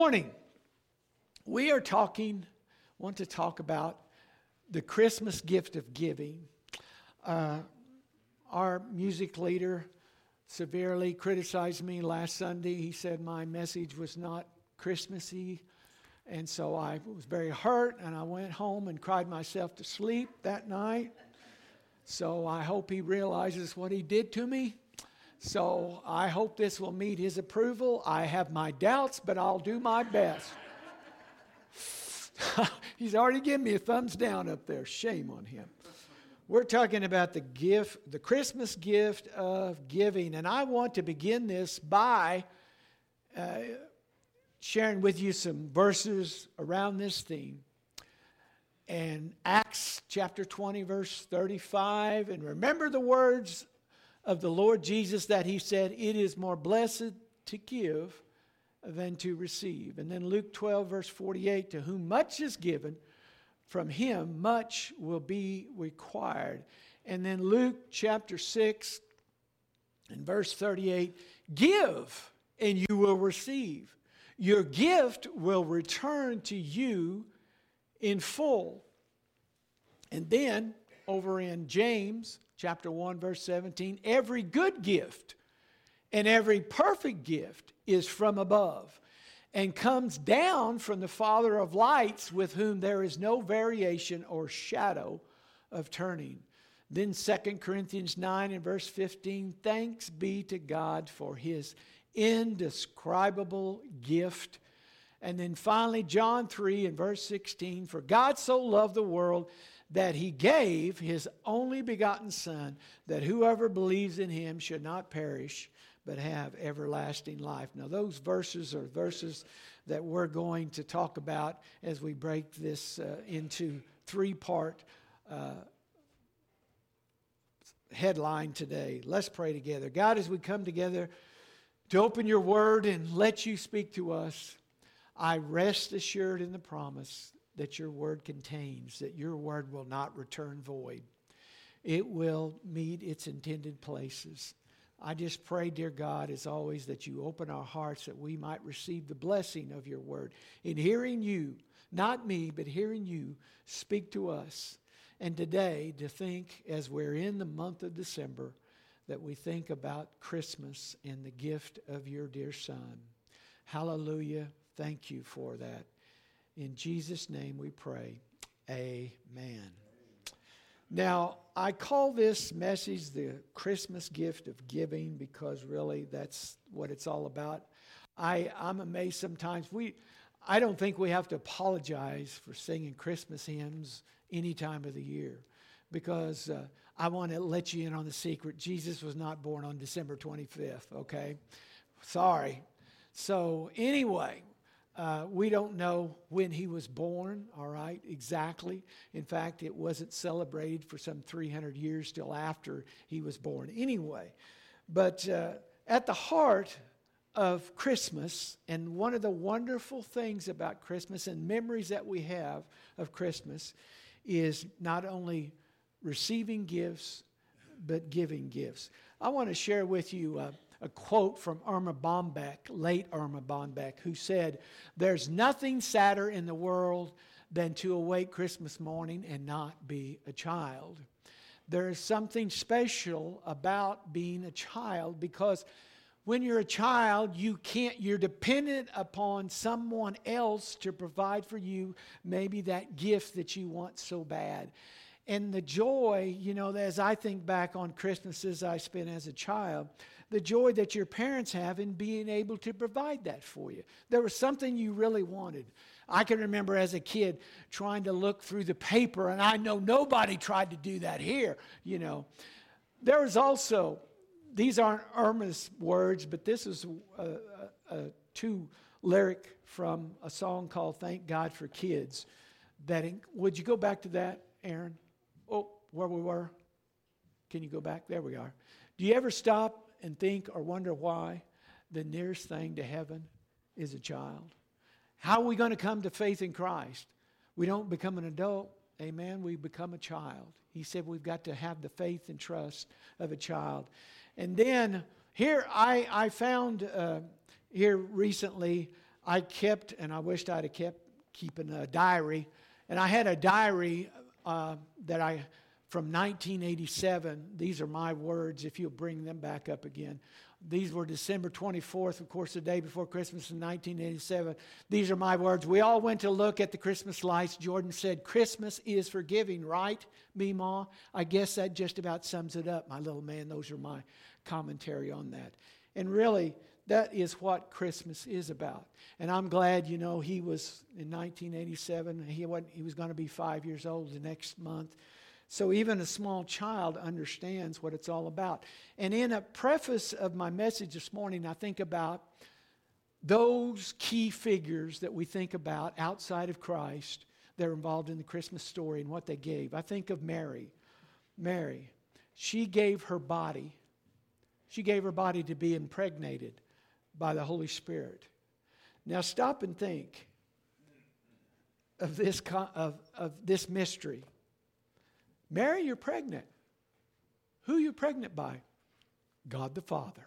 Morning. We want to talk about the Christmas gift of giving. Our music leader severely criticized me last Sunday. He said my message was not Christmassy. And so I was very hurt, and I went home and cried myself to sleep that night. So I hope he realizes what he did to me. So I hope this will meet his approval. I have my doubts, but I'll do my best. He's already given me a thumbs down up there. Shame on him. We're talking about the Christmas gift of giving. And I want to begin this by sharing with you some verses around this theme. And Acts chapter 20, verse 35. And remember the words of the Lord Jesus that he said, "It is more blessed to give than to receive." And then Luke 12, verse 48, "To whom much is given, from him much will be required." And then Luke chapter 6 and verse 38, "Give and you will receive. Your gift will return to you in full." And then over in James chapter 1, verse 17, "Every good gift and every perfect gift is from above and comes down from the Father of lights, with whom there is no variation or shadow of turning." Then 2 Corinthians 9 and verse 15, "Thanks be to God for his indescribable gift." And then finally John 3 and verse 16, "For God so loved the world that he gave his only begotten Son, that whoever believes in him should not perish, but have everlasting life." Now those verses are verses that we're going to talk about as we break this into three-part headline today. Let's pray together. God, as we come together to open your word and let you speak to us, I rest assured in the promise that your word contains, that your word will not return void. It will meet its intended places. I just pray, dear God, as always, that you open our hearts that we might receive the blessing of your word. In hearing you, not me, but hearing you speak to us. And today, to think, as we're in the month of December, that we think about Christmas and the gift of your dear Son. Hallelujah. Thank you for that. In Jesus' name we pray. Amen. Now, I call this message the Christmas gift of giving because really that's what it's all about. I'm amazed sometimes. I don't think we have to apologize for singing Christmas hymns any time of the year because I want to let you in on the secret. Jesus was not born on December 25th, okay? Sorry. So anyway, we don't know when he was born, all right, exactly. In fact, it wasn't celebrated for some 300 years till after he was born anyway. But at the heart of Christmas, and one of the wonderful things about Christmas and memories that we have of Christmas is not only receiving gifts, but giving gifts. I want to share with you a quote from Erma Bombeck, late Erma Bombeck, who said, "There's nothing sadder in the world than to awake Christmas morning and not be a child." There is something special about being a child because when you're a child, you're dependent upon someone else to provide for you maybe that gift that you want so bad. And the joy, as I think back on Christmases I spent as a child, the joy that your parents have in being able to provide that for you. There was something you really wanted. I can remember as a kid trying to look through the paper, and I know nobody tried to do that here, There was also, these aren't Irma's words, but this is a two lyric from a song called "Thank God for Kids." Would you go back to that, Aaron? Oh, where we were? Can you go back? There we are. Do you ever stop and think or wonder why the nearest thing to heaven is a child? How are we going to come to faith in Christ? We don't become an adult, amen. We become a child. He said we've got to have the faith and trust of a child. And then here I found here recently I kept, and I wished I'd have kept keeping a diary. And I had a diary that I, from 1987. These are my words, if you'll bring them back up again. These were December 24th, of course, the day before Christmas in 1987. These are my words. We all went to look at the Christmas lights. Jordan said, Christmas is for giving, right, Meemaw? I guess that just about sums it up, my little man. Those are my commentary on that. And really, that is what Christmas is about. And I'm glad, you know, he was in 1987. He was going to be 5 years old the next month. So even a small child understands what it's all about. And in a preface of my message this morning, I think about those key figures that we think about outside of Christ that are involved in the Christmas story and what they gave. I think of Mary. Mary, she gave her body. She gave her body to be impregnated by the Holy Spirit. Now stop and think of this mystery. Mary, you're pregnant. Who are you pregnant by? God the Father.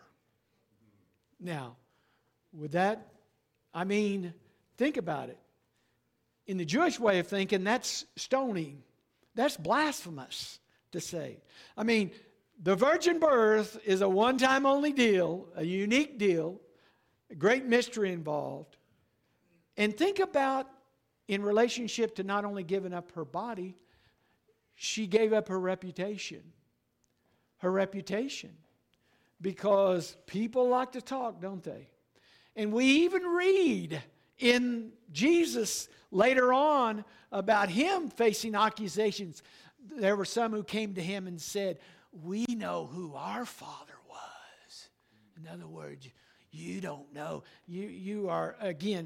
Now, with that, I mean, think about it. In the Jewish way of thinking, that's stoning. That's blasphemous to say. I mean, the virgin birth is a one-time only deal, a unique deal, a great mystery involved. And think about in relationship to not only giving up her body, she gave up her reputation. Her reputation. Because people like to talk, don't they? And we even read in Jesus later on about him facing accusations. There were some who came to him and said, we know who our father was. In other words, you don't know. You are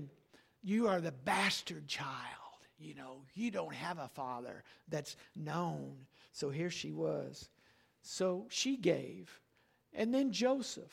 the bastard child. You know, you don't have a father that's known. So here she was. So she gave. And then Joseph.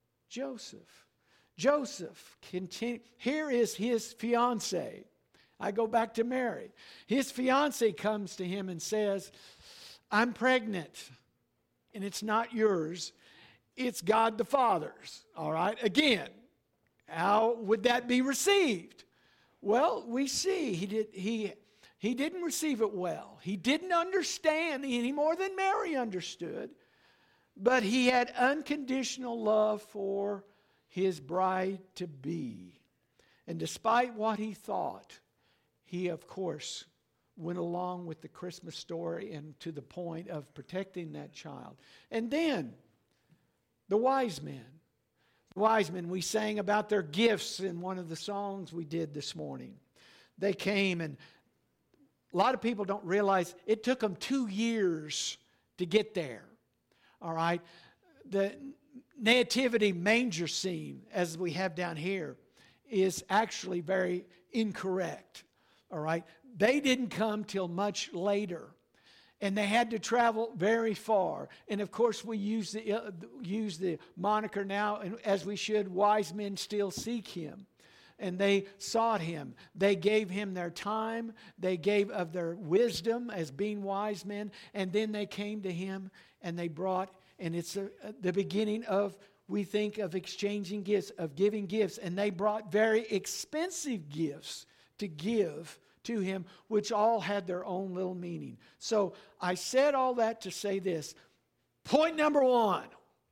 Here is his fiancée. I go back to Mary. His fiancée comes to him and says, I'm pregnant. And it's not yours. It's God the Father's. All right? Again, how would that be received? Well, we see he didn't receive it well. He didn't understand any more than Mary understood. But he had unconditional love for his bride-to-be. And despite what he thought, he, of course, went along with the Christmas story and to the point of protecting that child. And then, the wise men. Wise men, we sang about their gifts in one of the songs we did this morning. They came, and a lot of people don't realize it took them 2 years to get there. All right? The nativity manger scene, as we have down here, is actually very incorrect. All right? They didn't come till much later. And they had to travel very far. And of course, we use the moniker now, and as we should, wise men still seek him. And they sought him. They gave him their time. They gave of their wisdom as being wise men. And then they came to him and they brought, and it's the beginning of, we think of exchanging gifts, of giving gifts. And they brought very expensive gifts to give to him, which all had their own little meaning. So I said all that to say this. Point number one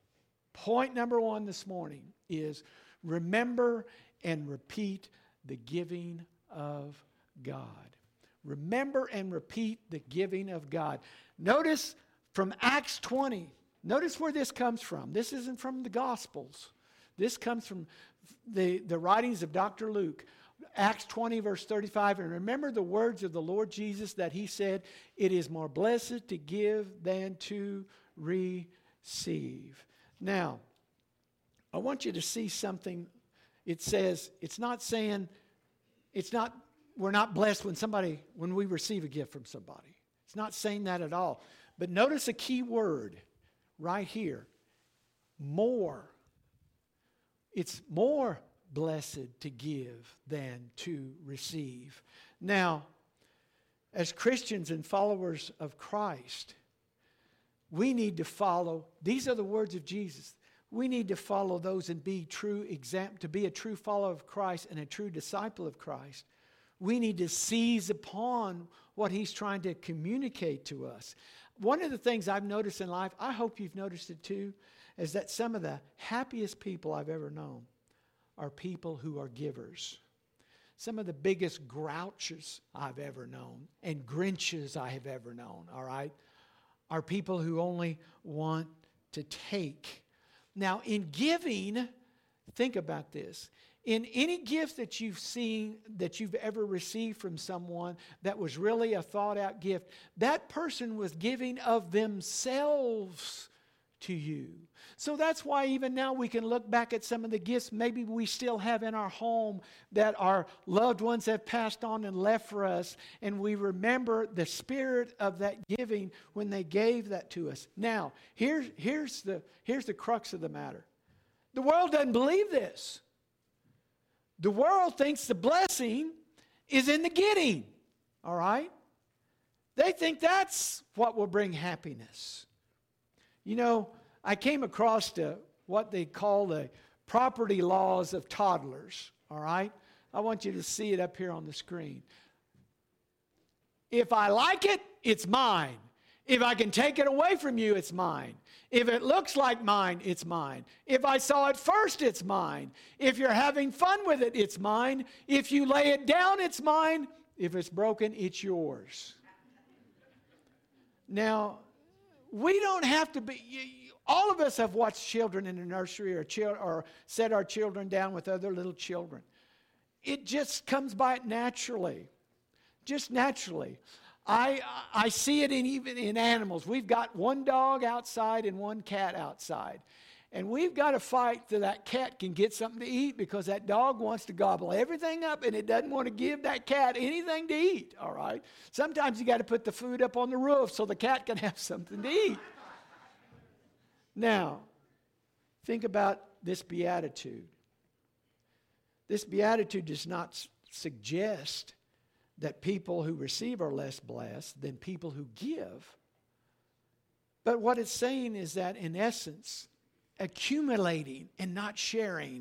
this morning is remember and repeat the giving of God. Remember and repeat the giving of God. Notice from Acts 20, notice where this comes from. This isn't from the Gospels. This comes from the writings of Dr. Luke. Acts 20, verse 35, and remember the words of the Lord Jesus that he said, it is more blessed to give than to receive. Now, I want you to see something. It says, we're not blessed when we receive a gift from somebody. It's not saying that at all. But notice a key word right here. More. It's more blessed to give than to receive. Now, as Christians and followers of Christ, we need to follow. These are the words of Jesus. We need to follow those and be to be a true follower of Christ and a true disciple of Christ. We need to seize upon what He's trying to communicate to us. One of the things I've noticed in life, I hope you've noticed it too, is that some of the happiest people I've ever known are people who are givers. Some of the biggest grouches I've ever known and Grinches I have ever known, all right, are people who only want to take. Now, in giving, think about this. In any gift that you've seen, that you've ever received from someone that was really a thought-out gift, that person was giving of themselves to you. So that's why even now we can look back at some of the gifts maybe we still have in our home that our loved ones have passed on and left for us, and we remember the spirit of that giving when they gave that to us. Now, here's the crux of the matter. The world doesn't believe this. The world thinks the blessing is in the getting, all right? They think that's what will bring happiness. You know, I came across what they call the property laws of toddlers, all right? I want you to see it up here on the screen. If I like it, it's mine. If I can take it away from you, it's mine. If it looks like mine, it's mine. If I saw it first, it's mine. If you're having fun with it, it's mine. If you lay it down, it's mine. If it's broken, it's yours. Now, we don't have to be... All of us have watched children in the nursery or set our children down with other little children. It just comes by it naturally. Just naturally. I see it even in animals. We've got one dog outside and one cat outside. And we've got to fight so that cat can get something to eat, because that dog wants to gobble everything up and it doesn't want to give that cat anything to eat, all right? Sometimes you got to put the food up on the roof so the cat can have something to eat. Now, think about this beatitude. This beatitude does not suggest that people who receive are less blessed than people who give. But what it's saying is that, in essence, accumulating and not sharing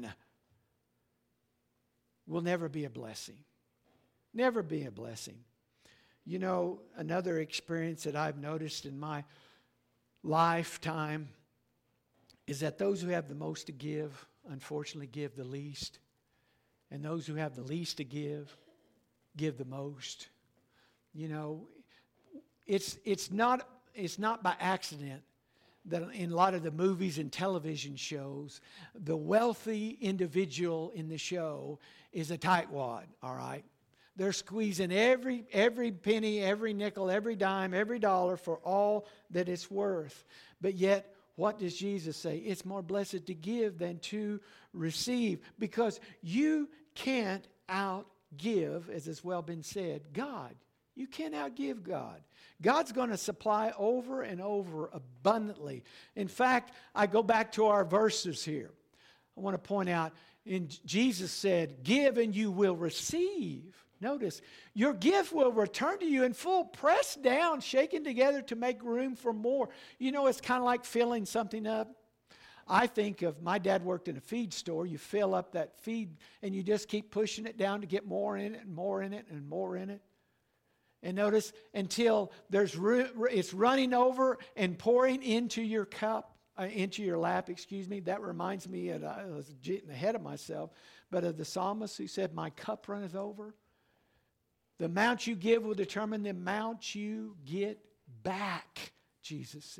will never be a blessing. Never be a blessing. You know, another experience that I've noticed in my lifetime is that those who have the most to give, unfortunately, give the least. And those who have the least to give the most. You know, it's not by accident that in a lot of the movies and television shows, the wealthy individual in the show is a tightwad, all right? They're squeezing every penny, every nickel, every dime, every dollar for all that it's worth. But yet, what does Jesus say? It's more blessed to give than to receive, because you can't outgive, as has well been said, God. You can't outgive God. God's going to supply over and over abundantly. In fact, I go back to our verses here. I want to point out, Jesus said, give and you will receive. Notice, your gift will return to you in full, pressed down, shaken together to make room for more. You know, it's kind of like filling something up. I think of, my dad worked in a feed store. You fill up that feed and you just keep pushing it down to get more in it and more in it and more in it. And notice, until it's running over and pouring into your cup, into your lap, excuse me. That reminds me, I was getting ahead of myself, but of the psalmist who said, my cup runneth over. The amount you give will determine the amount you get back, Jesus said.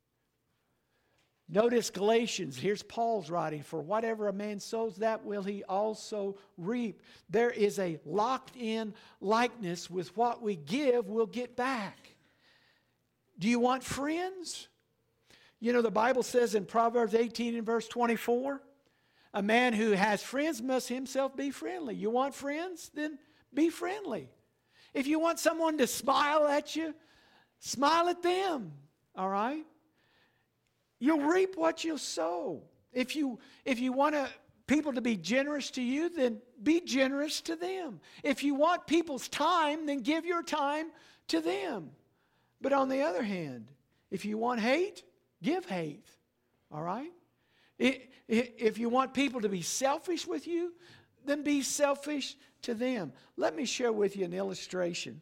Notice Galatians. Here's Paul's writing. For whatever a man sows, that will he also reap. There is a locked-in likeness with what we give, we'll get back. Do you want friends? You know, the Bible says in Proverbs 18 and verse 24, a man who has friends must himself be friendly. You want friends? Then be friendly. If you want someone to smile at you, smile at them, all right? You'll reap what you sow. If you want people to be generous to you, then be generous to them. If you want people's time, then give your time to them. But on the other hand, if you want hate, give hate, all right? If you want people to be selfish with you, then be selfish to them. Let me share with you an illustration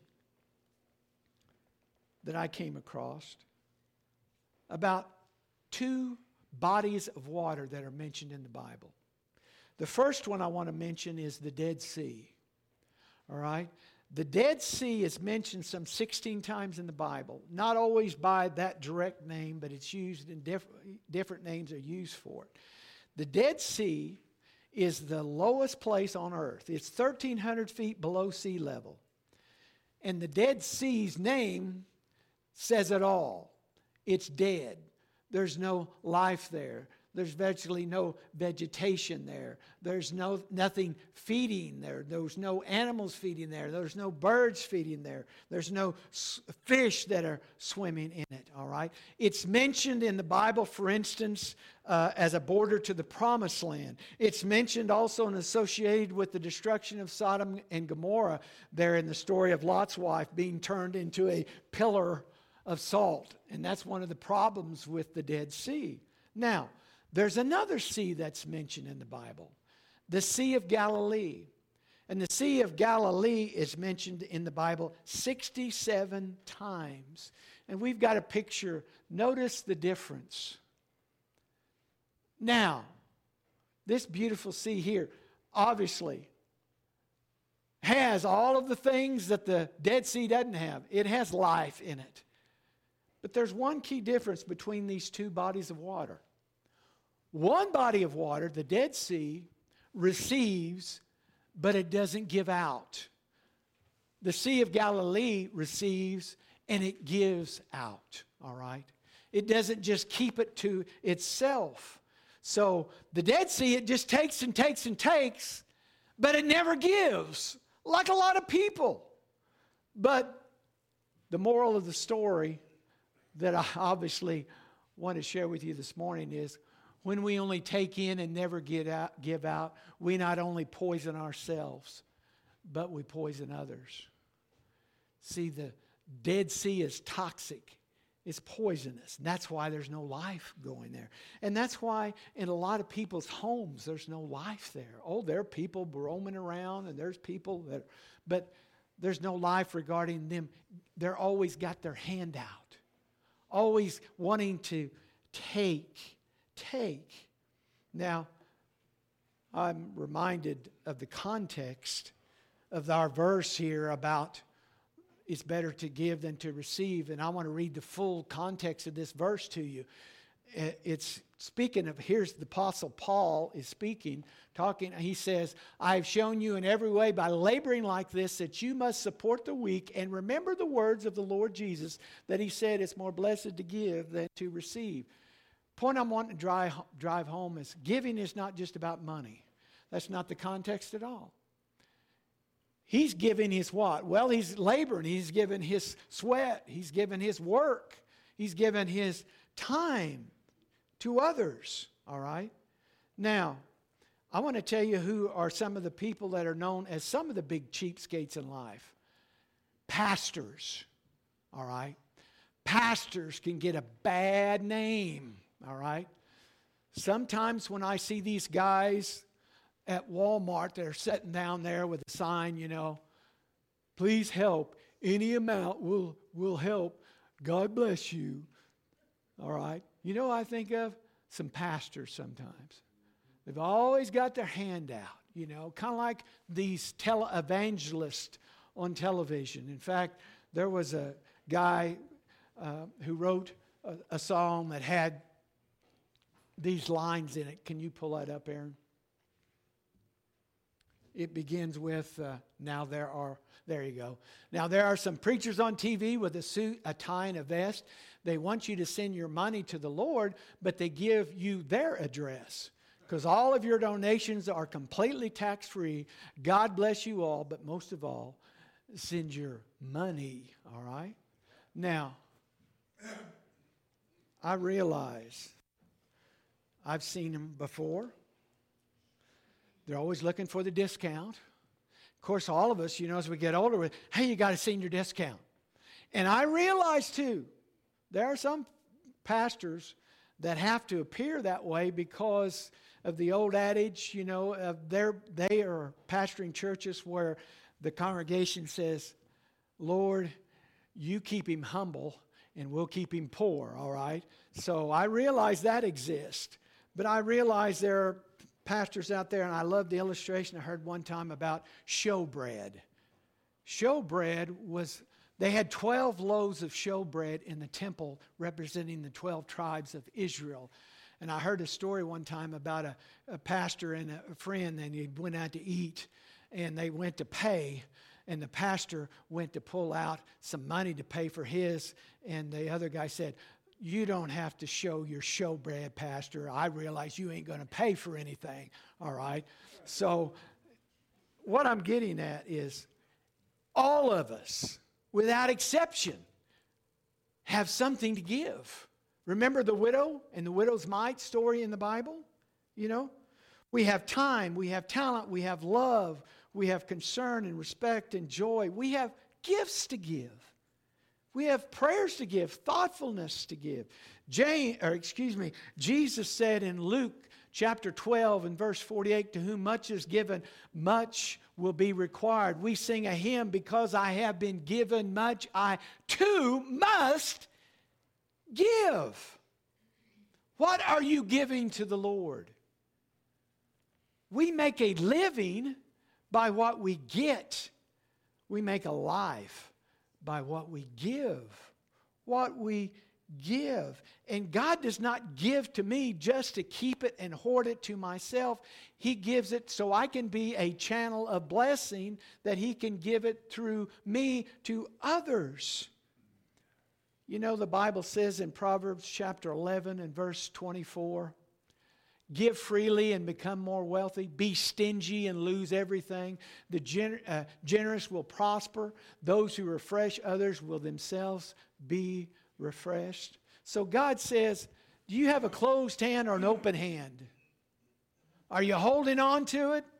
that I came across about two bodies of water that are mentioned in the Bible. The first one I want to mention is the Dead Sea. All right? The Dead Sea is mentioned some 16 times in the Bible. Not always by that direct name, but it's used in different names are used for it. The Dead Sea is the lowest place on earth. It's 1,300 feet below sea level. And the Dead Sea's name says it all. It's dead. There's no life there. There's virtually no vegetation there. There's nothing feeding there. There's no animals feeding there. There's no birds feeding there. There's no fish that are swimming in it, all right? It's mentioned in the Bible, for instance, as a border to the Promised Land. It's mentioned also and associated with the destruction of Sodom and Gomorrah there in the story of Lot's wife being turned into a pillar of salt. And that's one of the problems with the Dead Sea. Now, there's another sea that's mentioned in the Bible, the Sea of Galilee. And the Sea of Galilee is mentioned in the Bible 67 times. And we've got a picture. Notice the difference. Now, this beautiful sea here obviously has all of the things that the Dead Sea doesn't have. It has life in it. But there's one key difference between these two bodies of water. One body of water, the Dead Sea, receives, but it doesn't give out. The Sea of Galilee receives, and it gives out, all right? It doesn't just keep it to itself. So the Dead Sea, it just takes and takes and takes, but it never gives, like a lot of people. But the moral of the story that I obviously want to share with you this morning is when we only take in and never give out, we not only poison ourselves, but we poison others. See, the Dead Sea is toxic. It's poisonous. And that's why there's no life going there. And that's why in a lot of people's homes, there's no life there. Oh, there are people roaming around, and there's people that, but there's no life regarding them. They're always got their hand out, always wanting to take. Now, I'm reminded of the context of our verse here about it's better to give than to receive. And I want to read the full context of this verse to you. It's speaking of, here's the Apostle Paul is speaking, talking. He says, I have shown you in every way by laboring like this that you must support the weak and remember the words of the Lord Jesus that he said it's more blessed to give than to receive. Point I'm wanting to drive home is giving is not just about money. That's not the context at all. He's giving his what? Well, he's laboring. He's given his sweat. He's given his work. He's given his time to others. All right? Now, I want to tell you who are some of the people that are known as some of the big cheapskates in life. Pastors. All right? Pastors can get a bad name. All right? Sometimes when I see these guys at Walmart that are sitting down there with a sign, you know, please help. Any amount will help. God bless you. All right? You know what I think of? Some pastors sometimes. They've always got their hand out, you know, kind of like these televangelists on television. In fact, there was a guy who wrote a song that had these lines in it. Can you pull that up, Aaron? It begins with, there you go. Now there are some preachers on TV with a suit, a tie, and a vest. They want you to send your money to the Lord, but they give you their address. Because all of your donations are completely tax-free. God bless you all, but most of all, send your money, all right? Now, I realize I've seen them before. They're always looking for the discount. Of course, all of us, you know, as we get older, hey, you got a senior discount. And I realize, too, there are some pastors that have to appear that way because of the old adage, they are pastoring churches where the congregation says, Lord, you keep him humble and we'll keep him poor, all right? So I realize that exists, but I realize there are pastors out there, and I love the illustration I heard one time about showbread. Showbread was, they had 12 loaves of showbread in the temple representing the 12 tribes of Israel. And I heard a story one time about a pastor and a friend, and he went out to eat, and they went to pay, and the pastor went to pull out some money to pay for his, and the other guy said, you don't have to show your showbread, Pastor. I realize you ain't going to pay for anything, all right? So what I'm getting at is all of us, without exception, have something to give. Remember the widow and the widow's mite story in the Bible? We have time, we have talent, we have love, we have concern and respect and joy. We have gifts to give. We have prayers to give, thoughtfulness to give. Jesus said in Luke chapter 12 and verse 48, to whom much is given, much will be required. We sing a hymn, because I have been given much, I too must give. What are you giving to the Lord? We make a living by what we get. We make a life by what we give. What we give. And God does not give to me just to keep it and hoard it to myself. He gives it so I can be a channel of blessing, that He can give it through me to others. The Bible says in Proverbs chapter 11 and verse 24, give freely and become more wealthy. Be stingy and lose everything. The generous will prosper. Those who refresh others will themselves be refreshed. So God says, do you have a closed hand or an open hand? Are you holding on to it?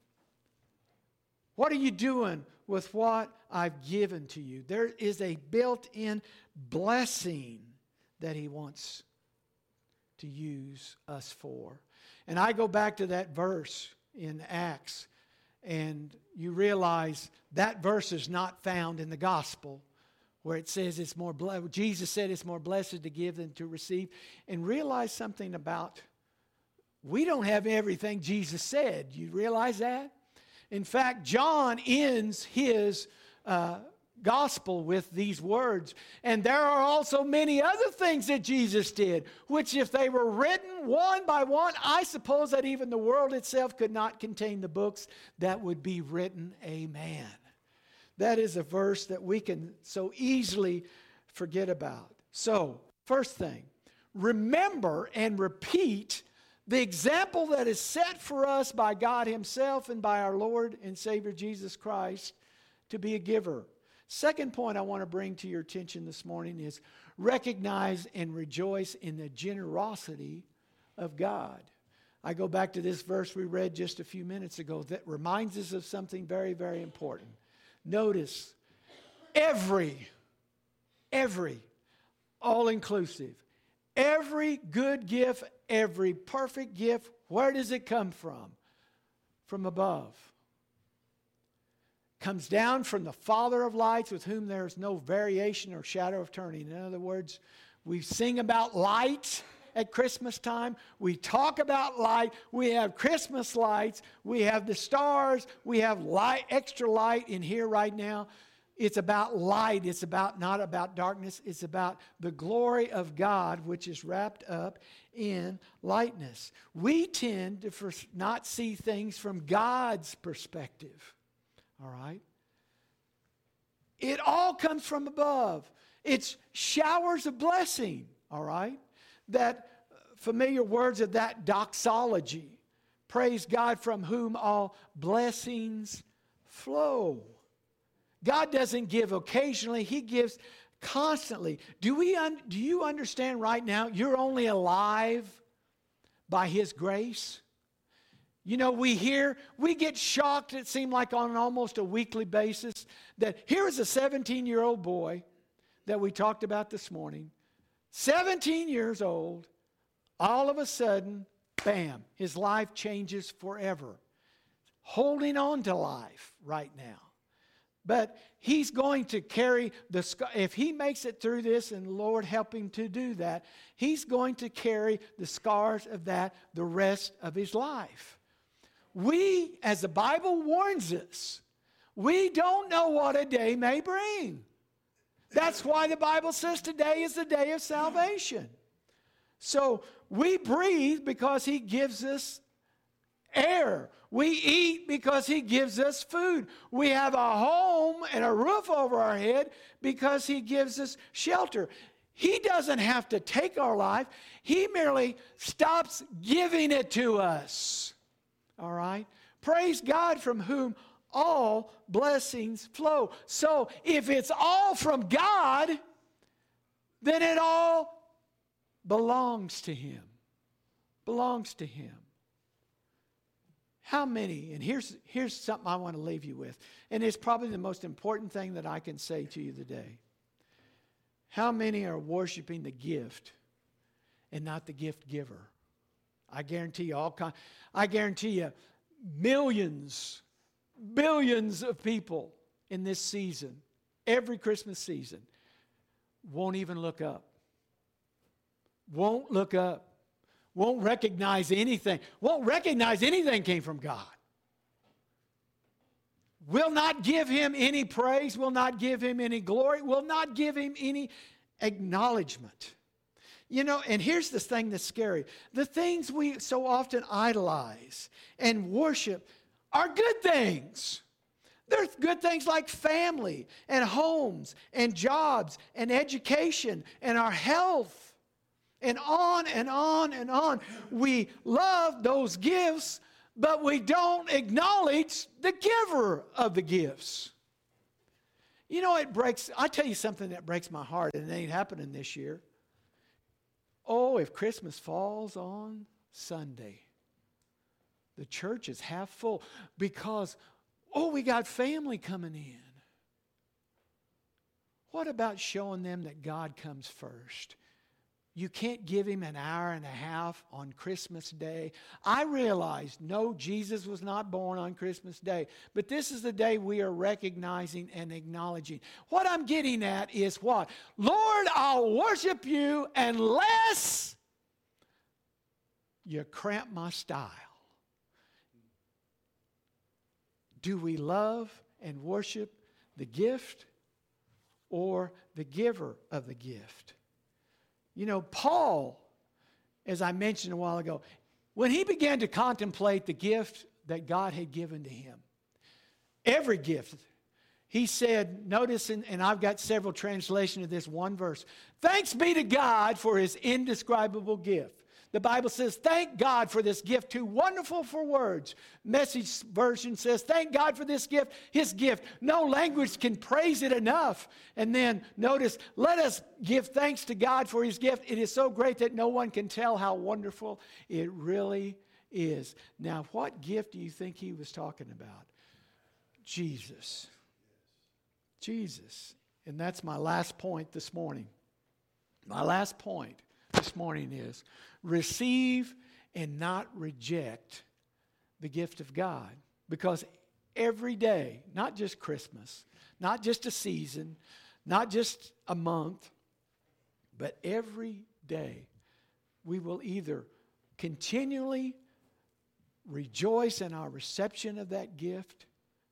What are you doing with what I've given to you? There is a built-in blessing that He wants to use us for. And I go back to that verse in Acts, and you realize that verse is not found in the gospel, where it says it's more blessed. Jesus said it's more blessed to give than to receive. And realize something about, we don't have everything Jesus said. You realize that? In fact, John ends his gospel with these words. And there are also many other things that Jesus did, which if they were written one by one, I suppose that even the world itself could not contain the books that would be written. Amen. That is a verse that we can so easily forget about. So, first thing, remember and repeat the example that is set for us by God Himself and by our Lord and Savior Jesus Christ to be a giver. Second point I want to bring to your attention this morning is recognize and rejoice in the generosity of God. I go back to this verse we read just a few minutes ago that reminds us of something very, very important. Notice, every, all-inclusive, every good gift, every perfect gift, where does it come from? From above. Comes down from the Father of lights, with whom there is no variation or shadow of turning. In other words, we sing about light at Christmas time. We talk about light. We have Christmas lights. We have the stars. We have light, extra light in here right now. It's about light. It's not about darkness. It's about the glory of God, which is wrapped up in lightness. We tend to not see things from God's perspective. All right? It all comes from above. It's showers of blessing. All right? That familiar words of that doxology. Praise God, from whom all blessings flow. God doesn't give occasionally. He gives constantly. Do you understand right now you're only alive by His grace? We get shocked, it seemed like on almost a weekly basis, that here is a 17-year-old boy that we talked about this morning, 17 years old, all of a sudden, bam, his life changes forever. Holding on to life right now. But he's going to carry the scar. If he makes it through this, and Lord help him to do that, he's going to carry the scars of that the rest of his life. We, as the Bible warns us, we don't know what a day may bring. That's why the Bible says today is the day of salvation. So we breathe because he gives us air. We eat because he gives us food. We have a home and a roof over our head because he gives us shelter. He doesn't have to take our life. He merely stops giving it to us. All right? Praise God, from whom all blessings flow. So if it's all from God, then it all belongs to him. Belongs to him. How many, and here's something I want to leave you with, and it's probably the most important thing that I can say to you today. How many are worshiping the gift and not the gift giver? I guarantee you millions, billions of people in this season, every Christmas season, won't even look up. Won't look up. Won't recognize anything. Won't recognize anything came from God. Will not give him any praise. Will not give him any glory. Will not give him any acknowledgement. You know, and here's the thing that's scary. The things we so often idolize and worship are good things. There's good things like family and homes and jobs and education and our health. And on and on and on. We love those gifts, but we don't acknowledge the giver of the gifts. You know, I tell you something that breaks my heart, and it ain't happening this year. Oh, if Christmas falls on Sunday, the church is half full because, we got family coming in. What about showing them that God comes first? You can't give him an hour and a half on Christmas Day. I realize, no, Jesus was not born on Christmas Day. But this is the day we are recognizing and acknowledging. What I'm getting at is what? Lord, I'll worship you unless you cramp my style. Do we love and worship the gift or the giver of the gift? You know, Paul, as I mentioned a while ago, when he began to contemplate the gift that God had given to him, every gift, he said, notice, and I've got several translations of this one verse, thanks be to God for his indescribable gift. The Bible says, thank God for this gift, too wonderful for words. Message version says, thank God for this gift, his gift. No language can praise it enough. And then notice, let us give thanks to God for his gift. It is so great that no one can tell how wonderful it really is. Now, what gift do you think he was talking about? Jesus. Jesus. And that's my last point this morning. My last point this morning is receive and not reject the gift of God. Because every day, not just Christmas, not just a season, not just a month, but every day we will either continually rejoice in our reception of that gift,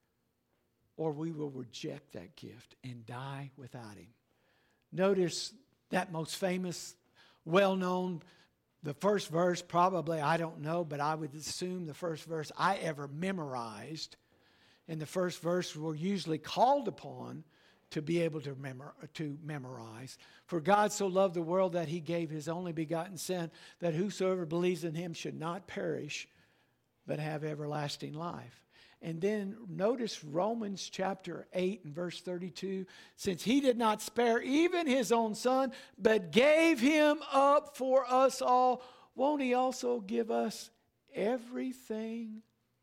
or we will reject that gift and die without him. Notice that most famous, well-known, the first verse, probably, I don't know, but I would assume the first verse I ever memorized. And the first verse we're usually called upon to be able to memorize. For God so loved the world that he gave his only begotten Son, that whosoever believes in him should not perish, but have everlasting life. And then notice Romans chapter 8 and verse 32. Since he did not spare even his own Son, but gave him up for us all, won't he also give us everything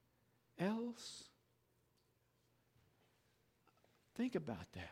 else? Think about that.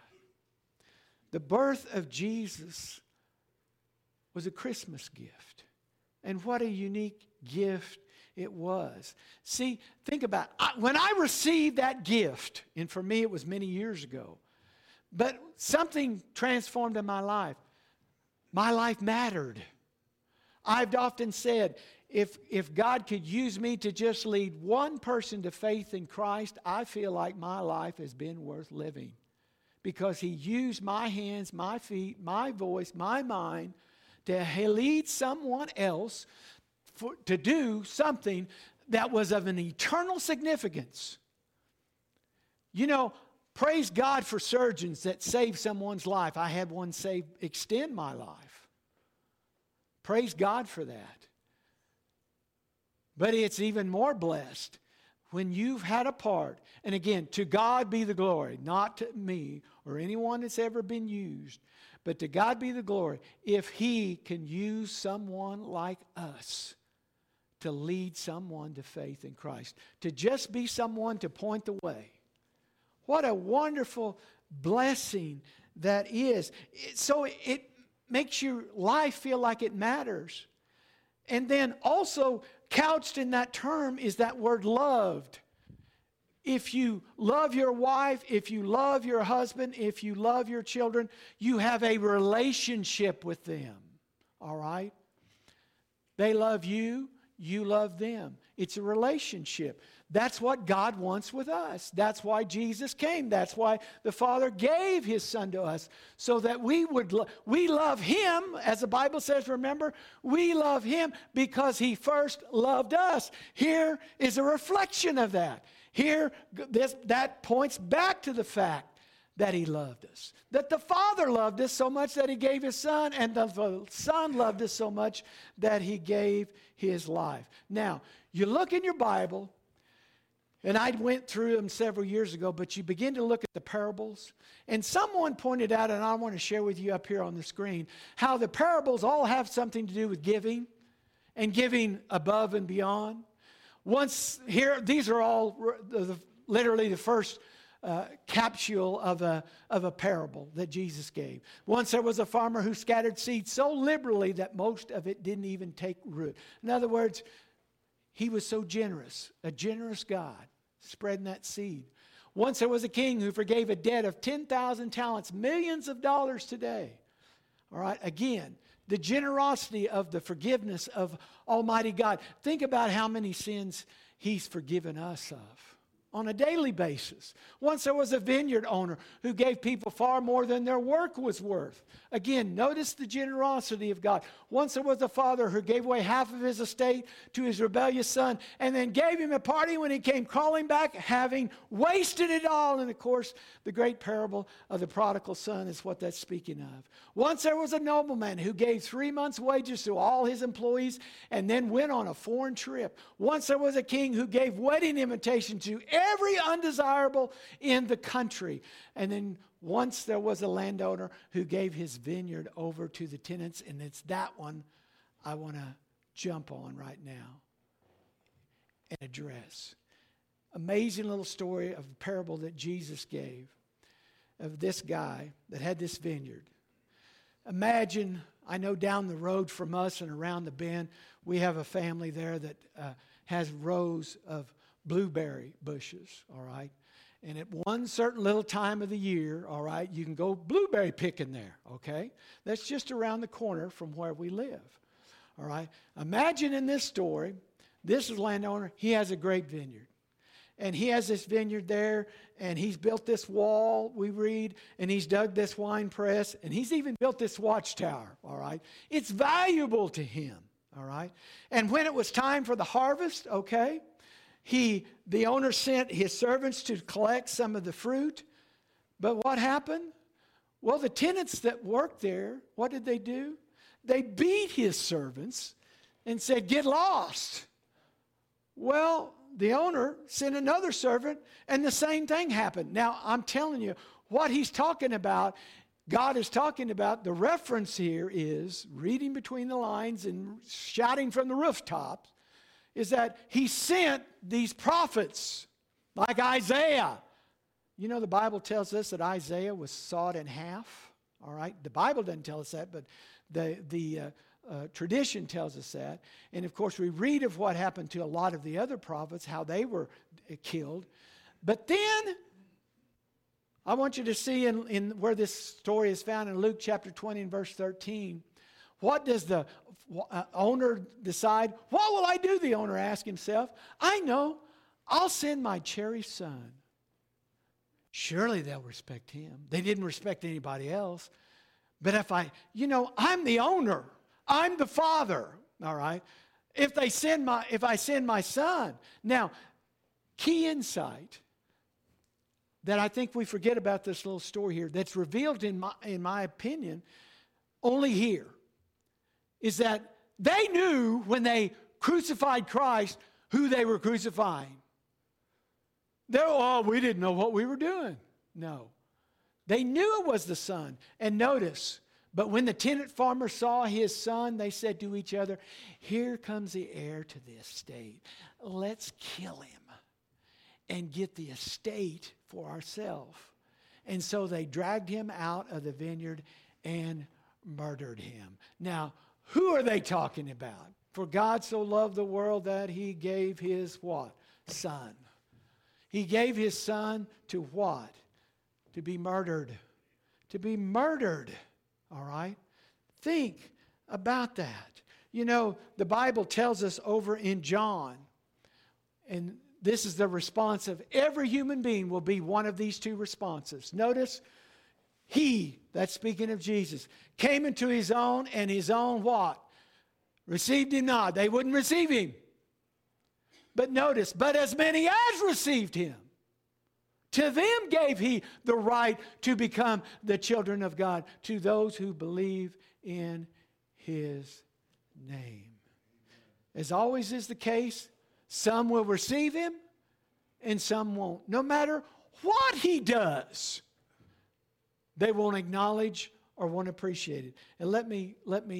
The birth of Jesus was a Christmas gift. And what a unique gift it was. See, think about it. When I received that gift, and for me it was many years ago, but something transformed in my life. My life mattered. I've often said, if God could use me to just lead one person to faith in Christ, I feel like my life has been worth living. Because He used my hands, my feet, my voice, my mind to lead someone else to do something that was of an eternal significance. You know, praise God for surgeons that save someone's life. I had one extend my life. Praise God for that. But it's even more blessed when you've had a part. And again, to God be the glory, not to me or anyone that's ever been used, but to God be the glory if He can use someone like us to lead someone to faith in Christ, to just be someone to point the way. What a wonderful blessing that is. So it makes your life feel like it matters. And then also couched in that term is that word loved. If you love your wife, if you love your husband, if you love your children, you have a relationship with them. All right? They love you, you love them. It's a relationship. That's what God wants with us. That's why Jesus came. That's why the Father gave His Son to us, so that we love Him, as the Bible says, remember, we love Him because He first loved us. Here is a reflection of that. Here, that points back to the fact that He loved us. That the Father loved us so much that He gave His Son, and the Son loved us so much that He gave His life. Now, you look in your Bible, and I went through them several years ago, but you begin to look at the parables. And someone pointed out, and I want to share with you up here on the screen, how the parables all have something to do with giving and giving above and beyond. These are all literally the first capsule of a parable that Jesus gave. Once there was a farmer who scattered seed so liberally that most of it didn't even take root. In other words, He was so generous, a generous God, spreading that seed. Once there was a king who forgave a debt of 10,000 talents, millions of dollars today. All right, again, the generosity of the forgiveness of Almighty God. Think about how many sins He's forgiven us of on a daily basis. Once there was a vineyard owner who gave people far more than their work was worth. Again, notice the generosity of God. Once there was a father who gave away half of his estate to his rebellious son and then gave him a party when he came crawling back, having wasted it all. And of course, the great parable of the prodigal son is what that's speaking of. Once there was a nobleman who gave 3 months' wages to all his employees and then went on a foreign trip. Once there was a king who gave wedding invitations to every undesirable in the country. And then once there was a landowner who gave his vineyard over to the tenants, and it's that one I want to jump on right now and address. Amazing little story of a parable that Jesus gave of this guy that had this vineyard. Imagine, I know down the road from us and around the bend, we have a family there that has rows of blueberry bushes, all right? And at one certain little time of the year, all right, you can go blueberry picking there, okay? That's just around the corner from where we live, all right? Imagine in this story, this is a landowner, he has a grape vineyard. And he has this vineyard there, and he's built this wall, we read, and he's dug this wine press, and he's even built this watchtower, all right? It's valuable to him, all right? And when it was time for the harvest, okay, the owner sent his servants to collect some of the fruit. But what happened? Well, the tenants that worked there, what did they do? They beat his servants and said, "Get lost." Well, the owner sent another servant, and the same thing happened. Now, I'm telling you, what he's talking about, God is talking about, the reference here is, reading between the lines and shouting from the rooftops, is that He sent these prophets like Isaiah. You know, the Bible tells us that Isaiah was sawed in half. All right, the Bible doesn't tell us that, but the tradition tells us that. And of course, we read of what happened to a lot of the other prophets, how they were killed. But then, I want you to see in where this story is found in Luke chapter 20 and verse 13. What does the owner decide? What will I do? The owner asked himself. I know. I'll send my cherished son. Surely they'll respect him. They didn't respect anybody else. But if I'm the owner. I'm the father. All right. If I send my son. Now, key insight that I think we forget about this little story here, that's revealed in my opinion, only here, is that they knew when they crucified Christ who they were crucifying. We didn't know what we were doing. No. They knew it was the son. And notice, but when the tenant farmer saw his son, they said to each other, here comes the heir to the estate. Let's kill him and get the estate for ourselves. And so they dragged him out of the vineyard and murdered him. Now, who are they talking about? For God so loved the world that he gave his what? Son. He gave his son to what? To be murdered. To be murdered. All right? Think about that. You know, the Bible tells us over in John, and this is the response of every human being will be one of these two responses. Notice, he, that's speaking of Jesus, came into his own, and his own what? Received him not. They wouldn't receive him. But notice, but as many as received him, to them gave he the right to become the children of God, to those who believe in his name. As always is the case, some will receive him and some won't. No matter what he does, they won't acknowledge or won't appreciate it. And let me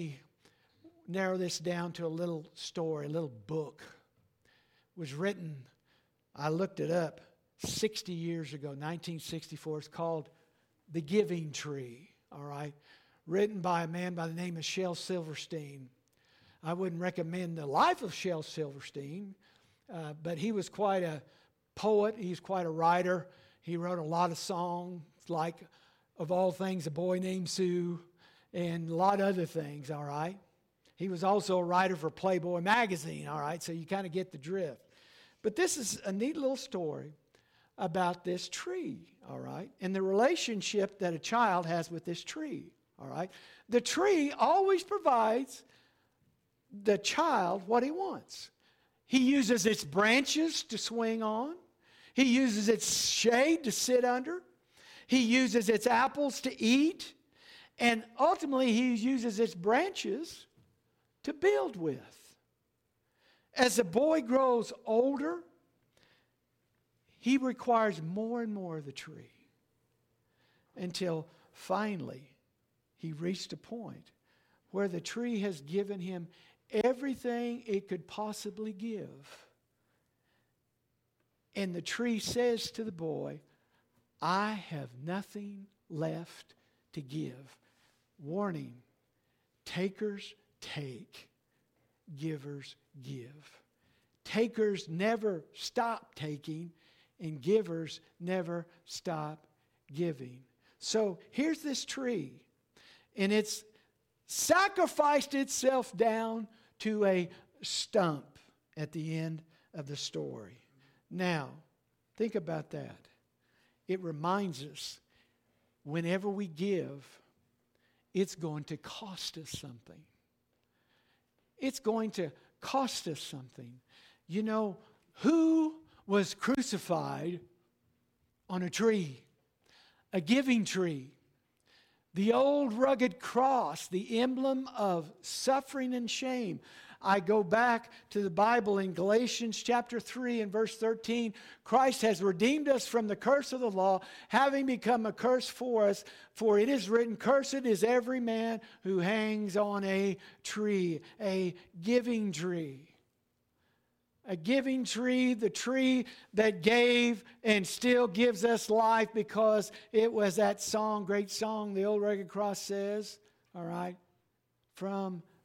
narrow this down to a little story, a little book. It was written, I looked it up, 60 years ago, 1964. It's called The Giving Tree, all right? Written by a man by the name of Shel Silverstein. I wouldn't recommend the life of Shel Silverstein, but he was quite a poet. He was quite a writer. He wrote a lot of songs, like, of all things, A Boy Named Sue, and a lot of other things, all right? He was also a writer for Playboy magazine, all right? So you kind of get the drift. But this is a neat little story about this tree, all right? And the relationship that a child has with this tree, all right? The tree always provides the child what he wants. He uses its branches to swing on. He uses its shade to sit under. He uses its apples to eat. And ultimately, he uses its branches to build with. As the boy grows older, he requires more and more of the tree until finally he reached a point where the tree has given him everything it could possibly give. And the tree says to the boy, I have nothing left to give. Warning, takers take, givers give. Takers never stop taking, and givers never stop giving. So here's this tree, and it's sacrificed itself down to a stump at the end of the story. Now, think about that. It reminds us, whenever we give, it's going to cost us something. It's going to cost us something. You know, who was crucified on a tree? A giving tree. The old rugged cross, the emblem of suffering and shame. I go back to the Bible in Galatians chapter 3 and verse 13. Christ has redeemed us from the curse of the law, having become a curse for us. For it is written, cursed is every man who hangs on a tree, a giving tree. A giving tree, the tree that gave and still gives us life, because it was that song, great song, the old rugged cross says, all right, from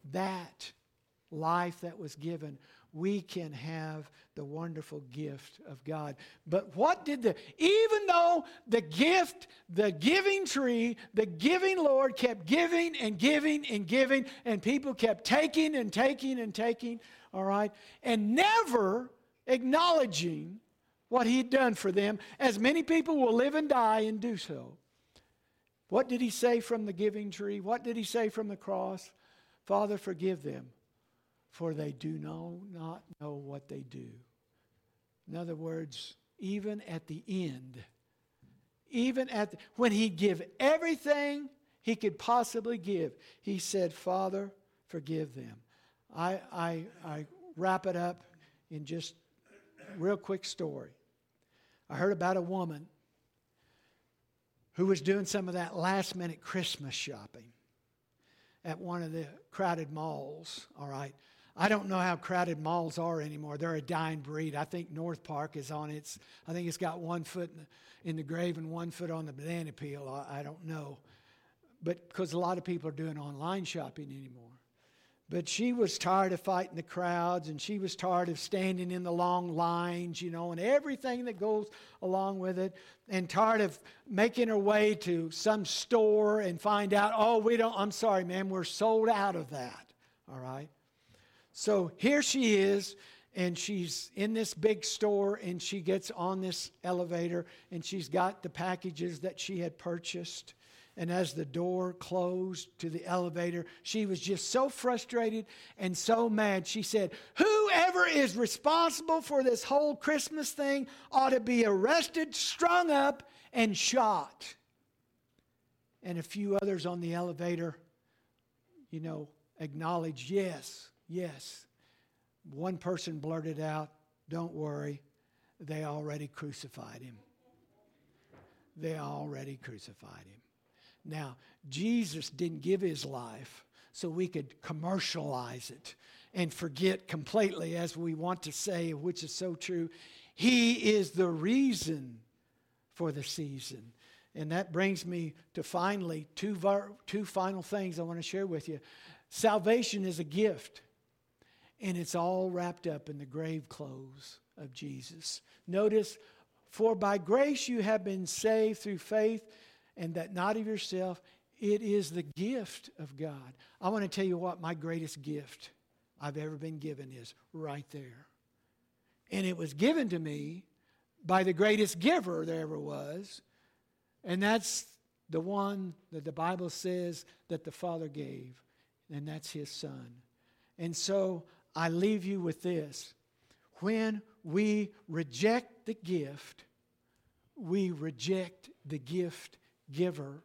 that life that was given, we can have the wonderful gift of God. But even though the gift, the giving tree, the giving Lord kept giving and giving and giving, and people kept taking and taking and taking, all right, and never acknowledging what He had done for them, as many people will live and die and do so. What did He say from the giving tree? What did He say from the cross? Father, forgive them, for they do not know what they do. In other words, even at the end, when He'd give everything He could possibly give, He said, Father, forgive them. I wrap it up in just a real quick story. I heard about a woman who was doing some of that last-minute Christmas shopping at one of the crowded malls, all right? I don't know how crowded malls are anymore. They're a dying breed. I think North Park is on its, I think it's got 1 foot in the grave and 1 foot on the banana peel. I don't know. But because a lot of people are doing online shopping anymore. But she was tired of fighting the crowds, and she was tired of standing in the long lines, and everything that goes along with it, and tired of making her way to some store and find out, I'm sorry, ma'am, we're sold out of that, all right? So here she is, and she's in this big store, and she gets on this elevator, and she's got the packages that she had purchased. And as the door closed to the elevator, she was just so frustrated and so mad. She said, whoever is responsible for this whole Christmas thing ought to be arrested, strung up, and shot. And a few others on the elevator, acknowledged, yes. One person blurted out, don't worry, they already crucified Him. They already crucified Him. Now, Jesus didn't give His life so we could commercialize it and forget completely, as we want to say, which is so true. He is the reason for the season. And that brings me to finally two final things I want to share with you. Salvation is a gift, and it's all wrapped up in the grave clothes of Jesus. Notice, for by grace you have been saved through faith, and that not of yourself, it is the gift of God. I want to tell you what my greatest gift I've ever been given is right there. And it was given to me by the greatest giver there ever was. And that's the one that the Bible says that the Father gave. And that's His Son. And so I leave you with this. When we reject the gift, we reject the gift giver.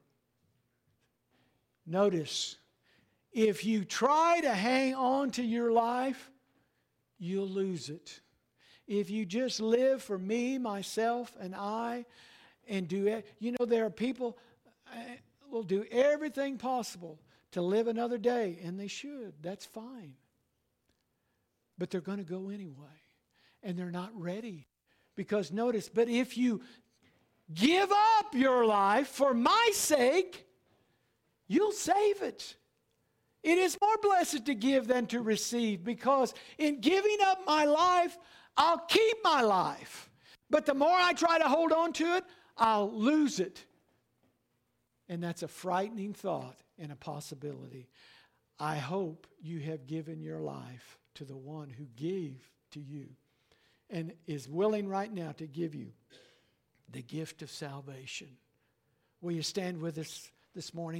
Notice, if you try to hang on to your life, you'll lose it. If you just live for me, myself, and I, and do it, there are people will do everything possible to live another day, and they should. That's fine. But they're going to go anyway, and they're not ready. Because notice, but if you give up your life for my sake, you'll save it. It is more blessed to give than to receive, because in giving up my life, I'll keep my life. But the more I try to hold on to it, I'll lose it. And that's a frightening thought and a possibility. I hope you have given your life to the one who gave to you and is willing right now to give you the gift of salvation. Will you stand with us this morning?